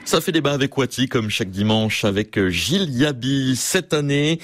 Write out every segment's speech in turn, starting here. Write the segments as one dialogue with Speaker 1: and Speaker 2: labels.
Speaker 1: Ça fait débat avec Wati, comme chaque dimanche, avec Gilles Yabi. Cette année,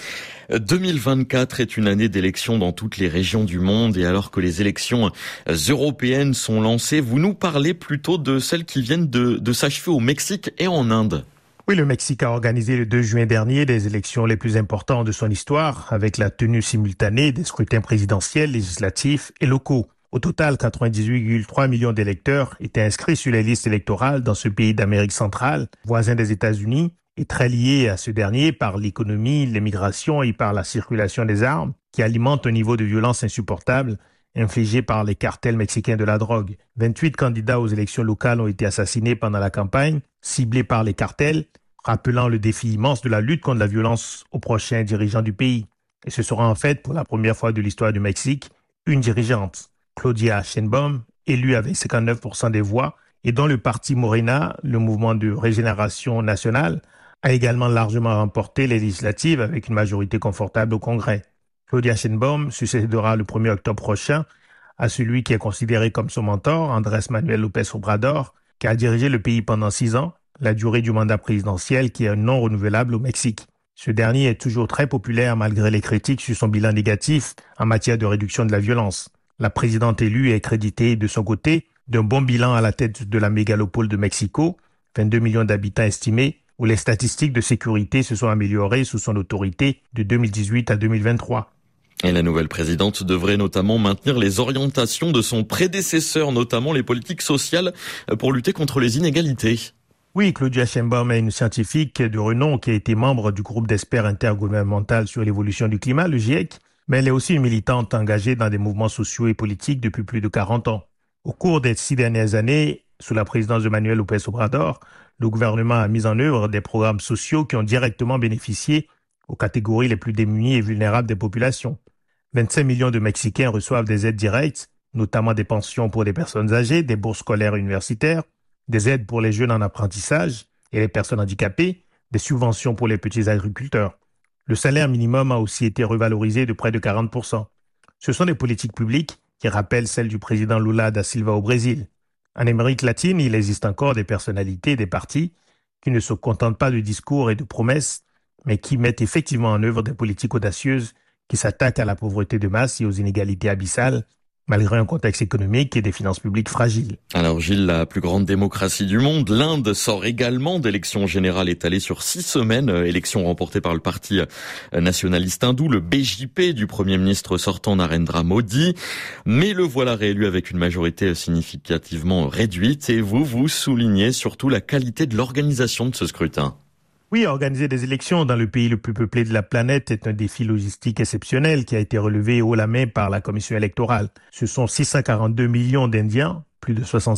Speaker 1: 2024 est une année d'élections dans toutes les régions du monde. Et alors que les élections européennes sont lancées, vous nous parlez plutôt de celles qui viennent de s'achever au Mexique et en Inde.
Speaker 2: Oui, le Mexique a organisé le 2 juin dernier les élections les plus importantes de son histoire, avec la tenue simultanée des scrutins présidentiels, législatifs et locaux. Au total, 98,3 millions d'électeurs étaient inscrits sur les listes électorales dans ce pays d'Amérique centrale, voisin des États-Unis, et très lié à ce dernier par l'économie, l'immigration et par la circulation des armes, qui alimentent un niveau de violence insupportable infligé par les cartels mexicains de la drogue. 28 candidats aux élections locales ont été assassinés pendant la campagne, ciblés par les cartels, rappelant le défi immense de la lutte contre la violence aux prochains dirigeants du pays. Et ce sera en fait, pour la première fois de l'histoire du Mexique, une dirigeante, Claudia Sheinbaum, élue avec 59% des voix, et dont le parti Morena, le mouvement de régénération nationale, a également largement remporté les législatives avec une majorité confortable au Congrès. Claudia Sheinbaum succédera le 1er octobre prochain à celui qui est considéré comme son mentor, Andrés Manuel López Obrador, qui a dirigé le pays pendant 6 ans, la durée du mandat présidentiel qui est non renouvelable au Mexique. Ce dernier est toujours très populaire malgré les critiques sur son bilan négatif en matière de réduction de la violence. La présidente élue est créditée de son côté d'un bon bilan à la tête de la mégalopole de Mexico, 22 millions d'habitants estimés, où les statistiques de sécurité se sont améliorées sous son autorité de 2018 à 2023.
Speaker 1: Et la nouvelle présidente devrait notamment maintenir les orientations de son prédécesseur, notamment les politiques sociales, pour lutter contre les inégalités.
Speaker 2: Oui, Claudia Sheinbaum est une scientifique de renom qui a été membre du groupe d'experts intergouvernemental sur l'évolution du climat, le GIEC, mais elle est aussi une militante engagée dans des mouvements sociaux et politiques depuis plus de 40 ans. Au cours des 6 dernières années, sous la présidence de Manuel López Obrador, le gouvernement a mis en œuvre des programmes sociaux qui ont directement bénéficié aux catégories les plus démunies et vulnérables des populations. 25 millions de Mexicains reçoivent des aides directes, notamment des pensions pour les personnes âgées, des bourses scolaires universitaires, des aides pour les jeunes en apprentissage et les personnes handicapées, des subventions pour les petits agriculteurs. Le salaire minimum a aussi été revalorisé de près de 40%. Ce sont des politiques publiques qui rappellent celles du président Lula da Silva au Brésil. En Amérique latine, il existe encore des personnalités et des partis qui ne se contentent pas de discours et de promesses, mais qui mettent effectivement en œuvre des politiques audacieuses qui s'attaquent à la pauvreté de masse et aux inégalités abyssales, malgré un contexte économique et des finances publiques fragiles.
Speaker 1: Alors Gilles, la plus grande démocratie du monde, l'Inde sort également d'élections générales étalées sur 6 semaines, élections remportées par le parti nationaliste hindou, le BJP du Premier ministre sortant Narendra Modi, mais le voilà réélu avec une majorité significativement réduite et vous soulignez surtout la qualité de l'organisation de ce scrutin.
Speaker 2: Oui, organiser des élections dans le pays le plus peuplé de la planète est un défi logistique exceptionnel qui a été relevé haut la main par la commission électorale. Ce sont 642 millions d'Indiens, plus de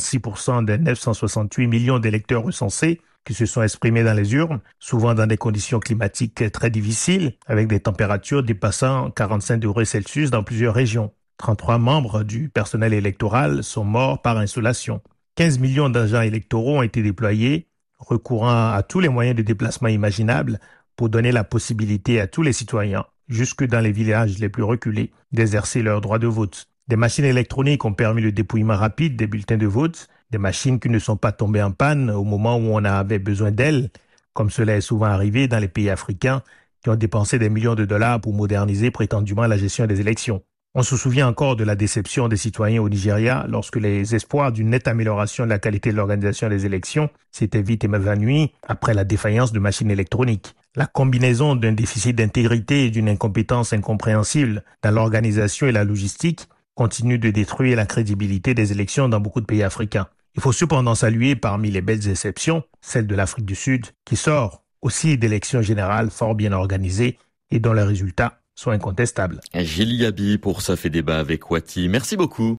Speaker 2: 66% des 968 millions d'électeurs recensés, qui se sont exprimés dans les urnes, souvent dans des conditions climatiques très difficiles, avec des températures dépassant 45 degrés Celsius dans plusieurs régions. 33 membres du personnel électoral sont morts par insolation. 15 millions d'agents électoraux ont été déployés, recourant à tous les moyens de déplacement imaginables pour donner la possibilité à tous les citoyens, jusque dans les villages les plus reculés, d'exercer leur droit de vote. Des machines électroniques ont permis le dépouillement rapide des bulletins de vote, des machines qui ne sont pas tombées en panne au moment où on avait besoin d'elles, comme cela est souvent arrivé dans les pays africains qui ont dépensé des millions de dollars pour moderniser prétendument la gestion des élections. On se souvient encore de la déception des citoyens au Nigeria lorsque les espoirs d'une nette amélioration de la qualité de l'organisation des élections s'étaient vite évanouis après la défaillance de machines électroniques. La combinaison d'un déficit d'intégrité et d'une incompétence incompréhensible dans l'organisation et la logistique continue de détruire la crédibilité des élections dans beaucoup de pays africains. Il faut cependant saluer parmi les belles exceptions celle de l'Afrique du Sud qui sort aussi d'élections générales fort bien organisées et dont les résultats sont incontestables.
Speaker 1: Gilles Yabi pour Ça fait débat avec Wati. Merci beaucoup.